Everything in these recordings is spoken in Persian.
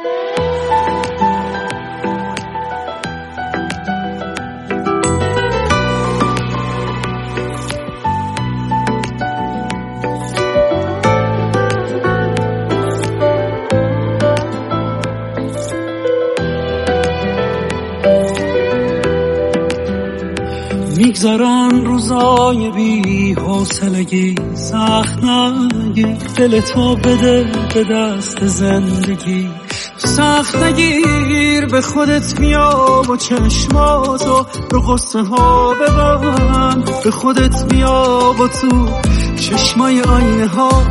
میگذارن روزای بی حوصلگی، سخت نگیر دلتو بده به دست زندگی، سخت نگیر به خودت بیا و چشماتو رو قصه ها ببند، به خودت بیا و تو چشمای آینه ها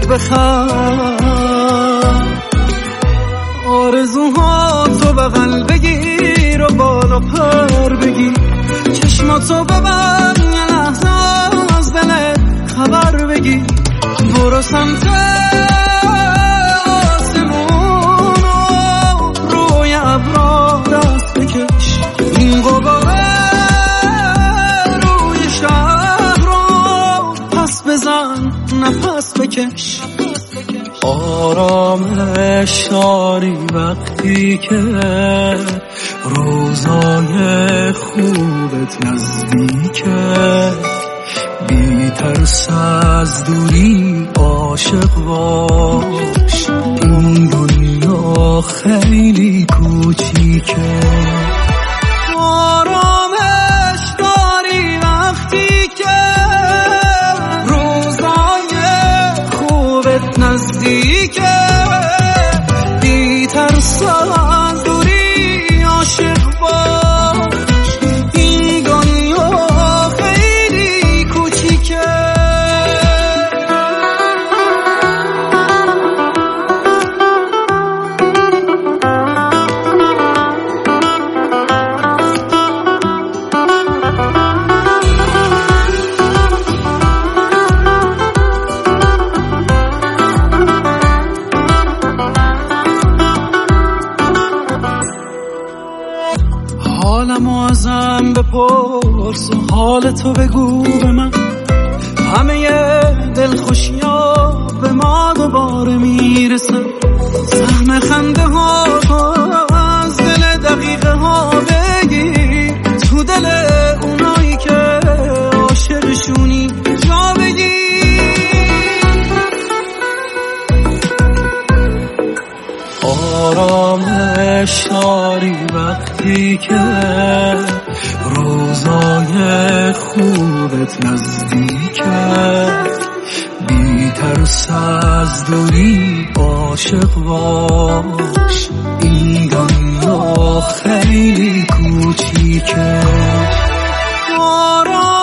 بخند، آرزوهاتو بغل بگیر و بالا پر بگیر، چشماتو ببند یه لحظه از دلت خبر بگیر، برو سمت آسمونو روی ابرا دست بکش، این غباره روی شهر رو پس بزن نفس بکش، آرامش داری وقتی که روزای خوبت نزدیکه، بی ترس از دوری عاشق باش، این دنیا خیلی کوچیکه، آرامش داری وقتی که روزای خوبت نزدیکه، بی ترس از دوری عاشق باش، این دنیا خیلی کوچیکه. حالمو ازم بپرس و حالتو بگو به من، همه دلخوشی‌ها به ما دوباره میرسن، سهم خنده ها از دل دقیقه ها بگیر، تو دل اونایی که عاشقشونی جا بگیر، آرامش داری وقتی که روزای خوبت نزدیکه، بی ترس از دوری عاشق باش، این دنیا خیلی کوچیکه،